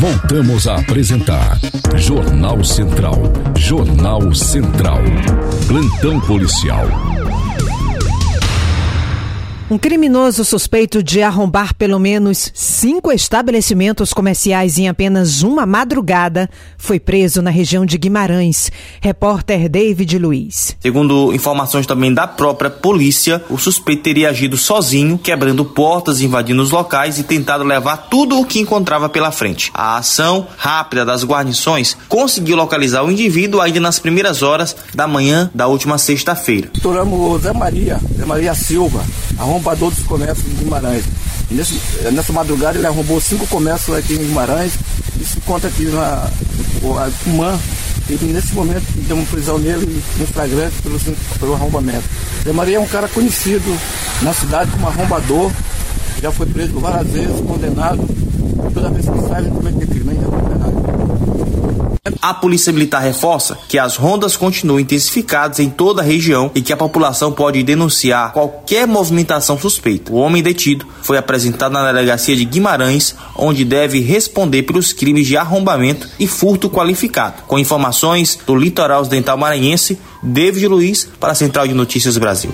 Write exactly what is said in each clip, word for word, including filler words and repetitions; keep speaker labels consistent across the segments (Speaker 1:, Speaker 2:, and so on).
Speaker 1: Voltamos a apresentar Jornal Central. Jornal Central. Plantão policial.
Speaker 2: Um criminoso suspeito de arrombar pelo menos cinco estabelecimentos comerciais em apenas uma madrugada foi preso na região de Guimarães. Repórter David Luiz.
Speaker 3: Segundo informações também da própria polícia, o suspeito teria agido sozinho, quebrando portas, invadindo os locais e tentado levar tudo o que encontrava pela frente. A ação rápida das guarnições conseguiu localizar o indivíduo ainda nas primeiras horas da manhã da última sexta-feira.
Speaker 4: Estouramos o Zé Maria, Zé Maria Silva, arrombador dos comércios de Guimarães. E nesse, nessa madrugada ele arrombou cinco comércios aqui em Guimarães. Isso conta aqui na Cumã. E nesse momento demos prisão nele no flagrante pelo, pelo arrombamento. Zé Maria é um cara conhecido na cidade como arrombador. Já foi preso várias vezes, condenado. Toda vez que sai, ele comete crime, é condenado.
Speaker 3: A Polícia Militar reforça que as rondas continuam intensificadas em toda a região e que a população pode denunciar qualquer movimentação suspeita. O homem detido foi apresentado na delegacia de Guimarães, onde deve responder pelos crimes de arrombamento e furto qualificado. Com informações do Litoral Ocidental Maranhense, David Luiz para a Central de Notícias Brasil.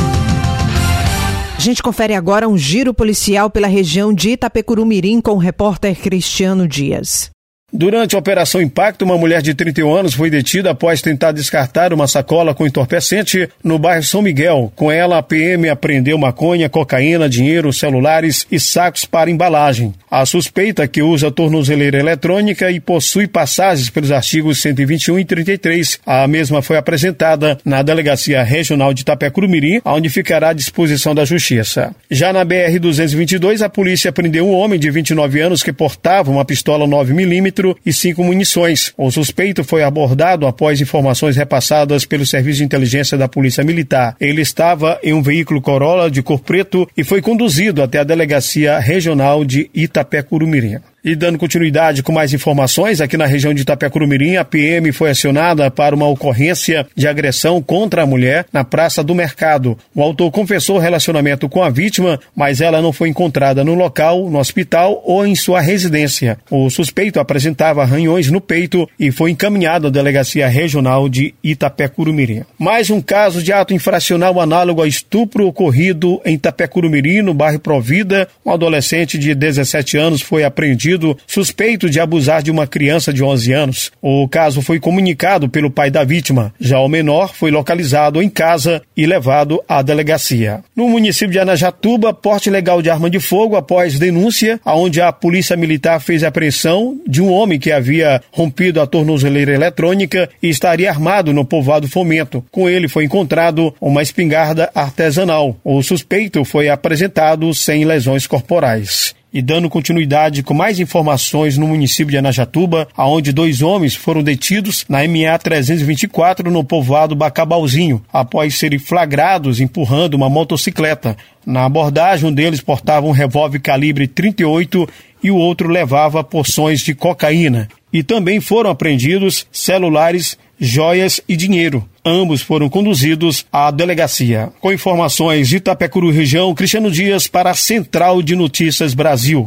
Speaker 2: A gente confere agora um giro policial pela região de Itapecuru-Mirim com o repórter Cristiano Dias.
Speaker 5: Durante a Operação Impacto, uma mulher de trinta e um anos foi detida após tentar descartar uma sacola com entorpecente no bairro São Miguel. Com ela, a P M apreendeu maconha, cocaína, dinheiro, celulares e sacos para embalagem. A suspeita, que usa tornozeleira eletrônica e possui passagens pelos artigos cento e vinte e um e trinta e três. A mesma foi apresentada na Delegacia Regional de Itapecuru-Mirim, onde ficará à disposição da Justiça. Já na B R duzentos e vinte e dois, a polícia prendeu um homem de vinte e nove anos que portava uma pistola nove milímetros e cinco munições. O suspeito foi abordado após informações repassadas pelo Serviço de Inteligência da Polícia Militar. Ele estava em um veículo Corolla de cor preto e foi conduzido até a Delegacia Regional de Itapecuru-Mirim. E dando continuidade com mais informações, aqui na região de Itapecuru-Mirim, a P M foi acionada para uma ocorrência de agressão contra a mulher na Praça do Mercado. O autor confessou relacionamento com a vítima, mas ela não foi encontrada no local, no hospital ou em sua residência. O suspeito apresentava arranhões no peito e foi encaminhado à Delegacia Regional de Itapecuru-Mirim. Mais um caso de ato infracional análogo a estupro ocorrido em Itapecuru-Mirim, no bairro Provida. Um adolescente de dezessete anos foi apreendido suspeito de abusar de uma criança de onze anos. O caso foi comunicado pelo pai da vítima. Já o menor foi localizado em casa e levado à delegacia. No município de Anajatuba, porte ilegal de arma de fogo após denúncia, onde a Polícia Militar fez a apreensão de um homem que havia rompido a tornozeleira eletrônica e estaria armado no povoado Fomento. Com ele foi encontrado uma espingarda artesanal. O suspeito foi apresentado sem lesões corporais. E dando continuidade com mais informações no município de Anajatuba, onde dois homens foram detidos na M A trezentos e vinte e quatro no povoado Bacabauzinho, após serem flagrados empurrando uma motocicleta. Na abordagem, um deles portava um revólver calibre trinta e oito e o outro levava porções de cocaína. E também foram apreendidos celulares, joias e dinheiro. Ambos foram conduzidos à delegacia. Com informações de Itapecuru região, Cristiano Dias para a Central de Notícias Brasil.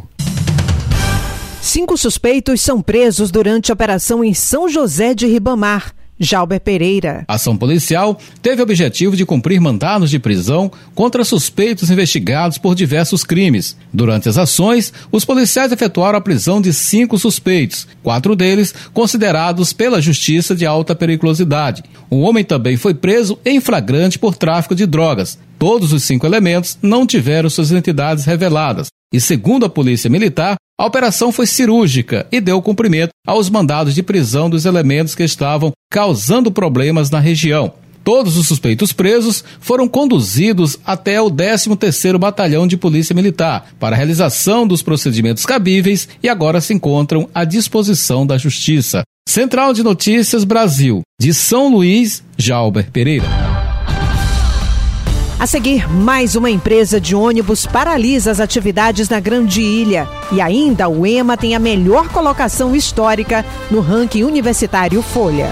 Speaker 2: Cinco suspeitos são presos durante a operação em São José de Ribamar. Jalber Pereira.
Speaker 6: A ação policial teve o objetivo de cumprir mandados de prisão contra suspeitos investigados por diversos crimes. Durante as ações, os policiais efetuaram a prisão de cinco suspeitos, quatro deles considerados pela Justiça de alta periculosidade. O homem também foi preso em flagrante por tráfico de drogas. Todos os cinco elementos não tiveram suas identidades reveladas. E segundo a Polícia Militar, a operação foi cirúrgica e deu cumprimento aos mandados de prisão dos elementos que estavam causando problemas na região. Todos os suspeitos presos foram conduzidos até o décimo terceiro Batalhão de Polícia Militar para a realização dos procedimentos cabíveis e agora se encontram à disposição da Justiça. Central de Notícias Brasil, de São Luís, Jalber Pereira.
Speaker 2: A seguir, mais uma empresa de ônibus paralisa as atividades na Grande Ilha. E ainda o E M A tem a melhor colocação histórica no ranking universitário Folha.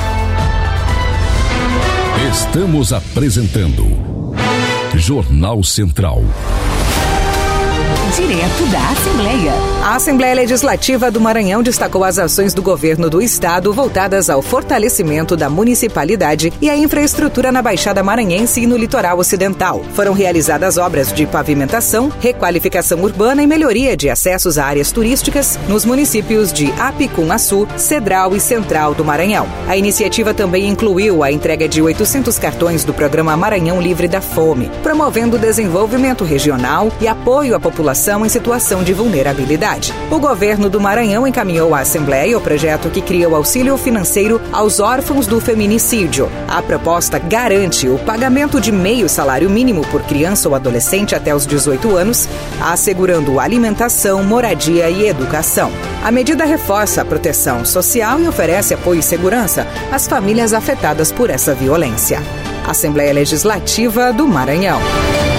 Speaker 1: Estamos apresentando Jornal Central.
Speaker 7: Direto da Assembleia. A Assembleia Legislativa do Maranhão destacou as ações do governo do estado voltadas ao fortalecimento da municipalidade e à infraestrutura na Baixada Maranhense e no litoral ocidental. Foram realizadas obras de pavimentação, requalificação urbana e melhoria de acessos a áreas turísticas nos municípios de Apicum-Açu, Cedral e Central do Maranhão. A iniciativa também incluiu a entrega de oitocentos cartões do programa Maranhão Livre da Fome, promovendo o desenvolvimento regional e apoio à população em situação de vulnerabilidade. O governo do Maranhão encaminhou à Assembleia o projeto que cria o auxílio financeiro aos órfãos do feminicídio. A proposta garante o pagamento de meio salário mínimo por criança ou adolescente até os dezoito anos, assegurando alimentação, moradia e educação. A medida reforça a proteção social e oferece apoio e segurança às famílias afetadas por essa violência. Assembleia Legislativa do Maranhão.